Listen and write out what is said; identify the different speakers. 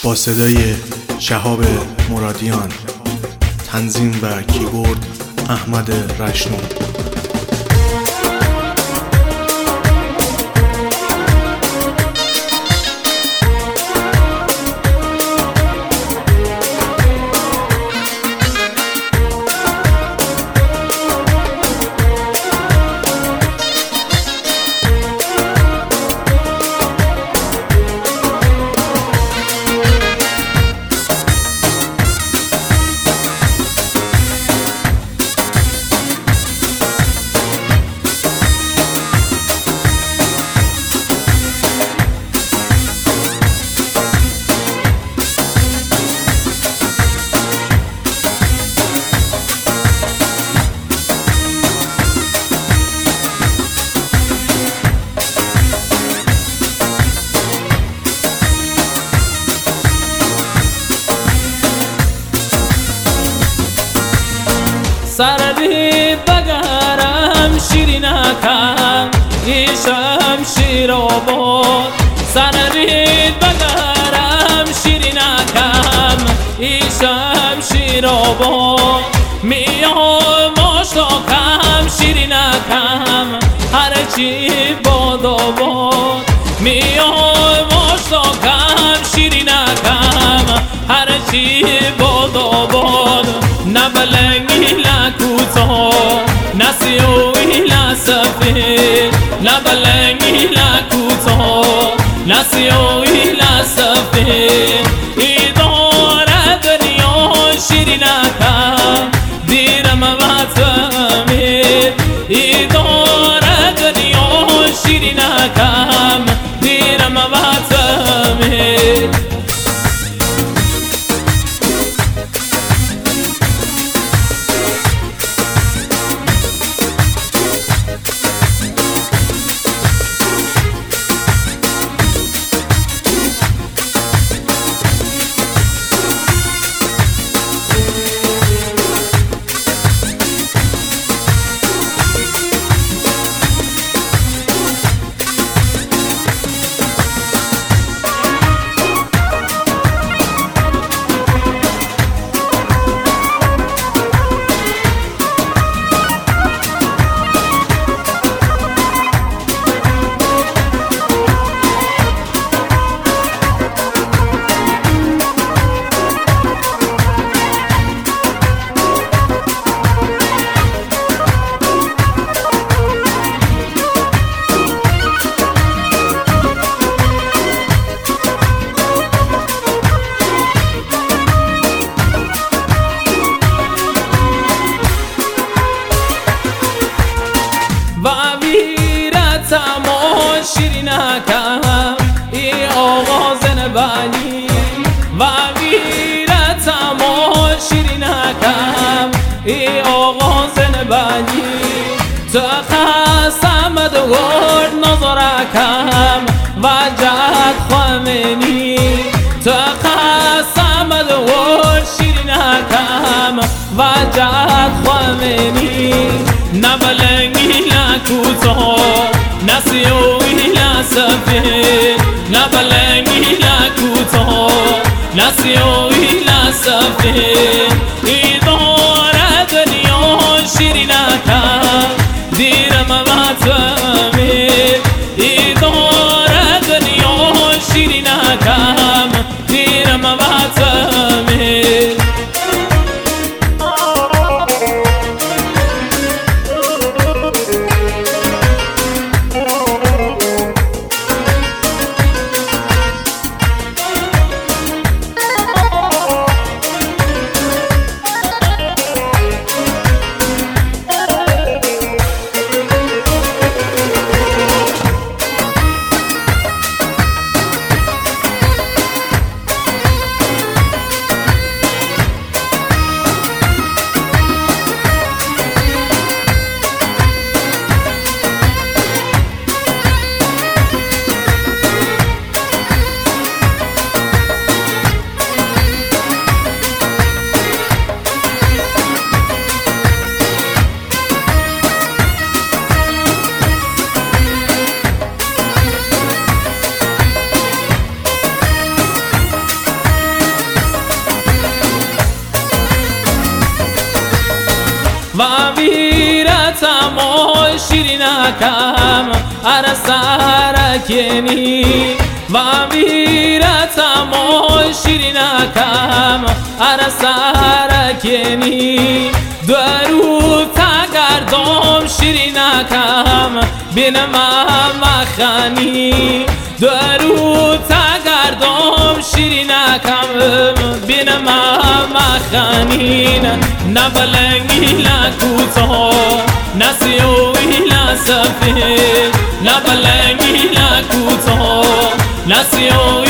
Speaker 1: با صدای شهاب مرادیان، تنظیم و کیبورد احمد رشنو.
Speaker 2: سردی بگرم شیرینکم ایشم شیر آباد. سردی بگرم شیرینکم ایشم شیر آباد. میام مشتاقم شیرینکم هرچی باد آباد. میام مشتاقم شیرینکم هرچی باد آباد. نبلنگی لکوتا نسیوی لسفه. نبلنگی لکوتا نسیوی لسفه. ایدار دنیا شیرینکم دیرم وطمه. ایدار دنیا شیرینکم دیرم وطمه. شیرینکم ای آغاز نبانی و ویرتم شیرینکم ای آغاز نبانی. تو خسم دور نظرکم و جد خمینی. تو خسم دور شیرینکم و جد خمینی. نبلنگی لکوتا نسیوی لسفه. نبلنگی لکوتا نسیوی لسفه. ایدار دنیا شیرینکم دیرم وطمه. ایدار دنیا شیرینکم دیرم وطمه. ویرتم و شیرینکم اره سرکنی و ویرتم و شیرینکم اره سرکنی درو تگردم شیرینکم بینم مخانی درو تگردم شیرینکم بینم مخانین نبلنگی لکوتا نسیوی لسفه نبلنگی لکوتا نسیوی